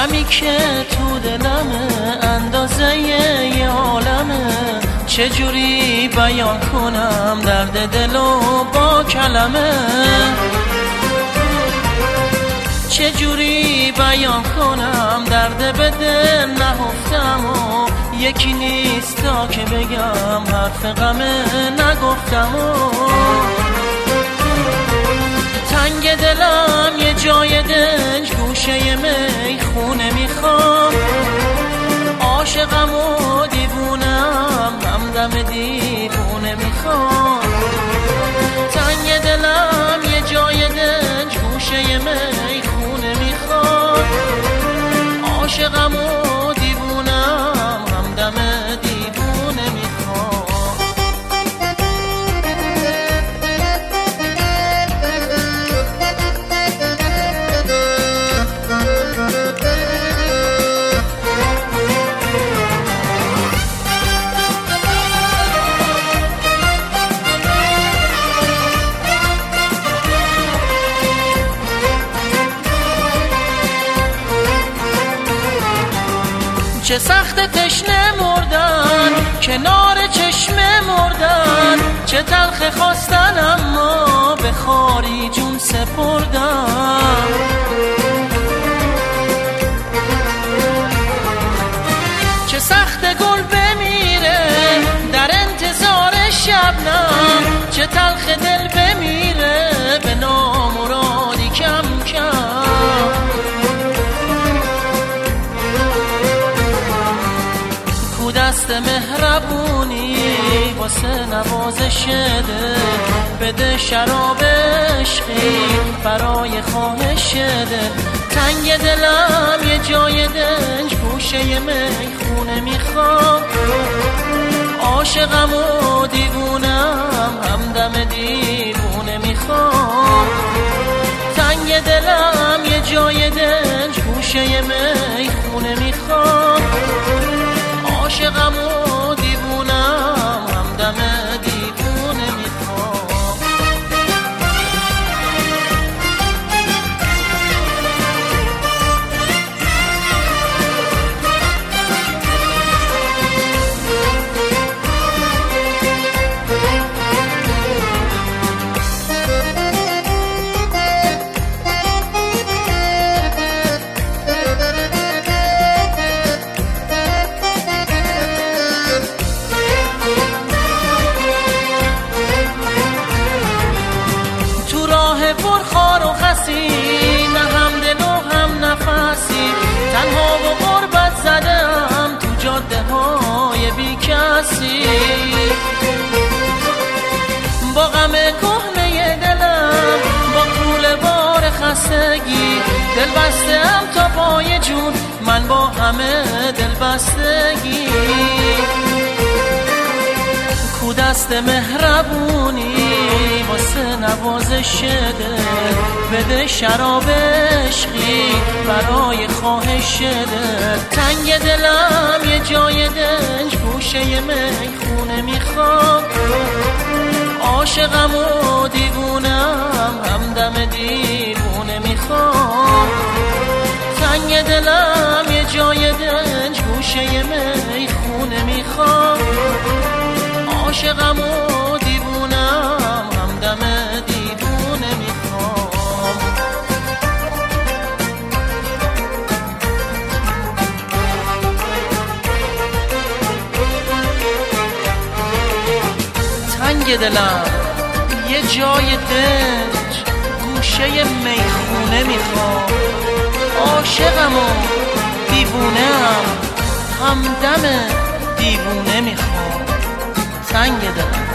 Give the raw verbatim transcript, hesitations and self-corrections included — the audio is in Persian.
غمی که تو دلمه اندازه یه عالمه، چجوری بیان کنم درد دلو با کلمه، چجوری بیان کنم درد به دل نهفتم و یکی نیست تا که بگم حرف غمه نگفتم و تنگ دلم یه جای دنج گوشه می خونه میخوام، عاشقم و دیوونم همدم دیوونه میخوام، تنگ دلم یه جای دنج گوشه می خونه میخوام، عاشقم و دیوونم همدم دیوونه میخوام. چه سخت تشنه مردن کنار چشمه مردن، چه تلخ خواستن اما به خاری جون سپردن، چه سخت گل بمیره در انتظار شبنم، چه تلخ دل بمیره به نامرادی کم کم، دست مهربونی واسه نوازش ده، بده شراب عشقی برای خواهش ده، تنگ دلم یه جای دنج گوشه میخونه میخوام، عاشقم و دیوونم همدم دیوونه میخوام، تنگ دلم یه جای دنج گوشه میخونه میخوام، عاشقم و دیوونم همدم دیوونه میخوام. پرخار و خسی نه هم دل و هم نفسی، تنها و غربت زدم تو جاده های بی کسی، با غم کهنه دلم با طول بار خستگی، دل بستم تا پای جون من با همه دل بستگی، کو دست مهربونی واسه نوازش ده، بده شراب عشقی برای خواهش ده، تنگ دلم یه جای دنج گوشه میخونه میخوام، عاشقم و دیوونم همدم دیوونه میخوام، تنگ دلم یه جای دنج گوشه میخونه میخوام، عاشقم و دیوونم همدم دیوونه میخوام. تنگ دلم یه جای دنج گوشه میخونه میخوام، عاشقم و دیوونم همدم دیوونه میخوام، تنگ دلم